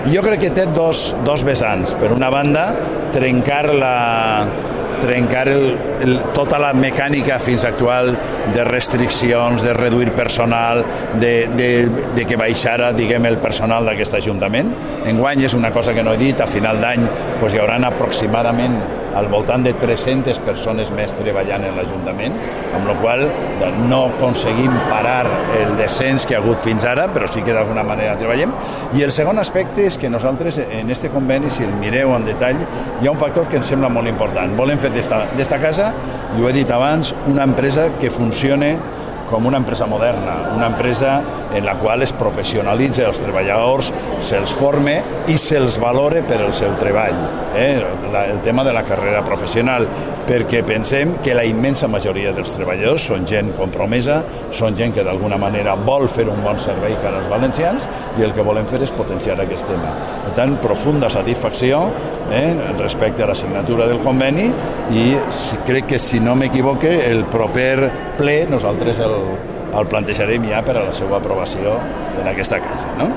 Jo crec que té dos vessants. Per una banda, trencar tota la mecànica fins actual de restriccions, de reduir personal, de que baixara, diguem, el personal d'aquest Ajuntament. Enguany és una cosa que no he dit, a final d'any hi haurà aproximadament al voltant de 300 persones més treballant en l'Ajuntament, amb la qual no aconseguim parar el descens que ha hagut fins ara, però sí que d'alguna manera treballem. I el segon aspecte és que nosaltres en aquest conveni, si el mireu en detall, hi ha un factor que ens sembla molt important. Volem fer d'esta casa, i ho he dit abans, una empresa que funcione com una empresa moderna, una empresa en la qual es professionalitza els treballadors, se'ls forme i se'ls valore per el seu treball. El tema de la carrera professional, perquè pensem que la immensa majoria dels treballadors són gent compromesa, són gent que d'alguna manera vol fer un bon servei per als valencians, i el que volem fer és potenciar aquest tema. Per tant, profunda satisfacció respecte a la signatura del conveni, i crec que, si no m'equivoque, el proper ple nosaltres el plantejarem ja per a la seva aprovació en aquesta casa, no?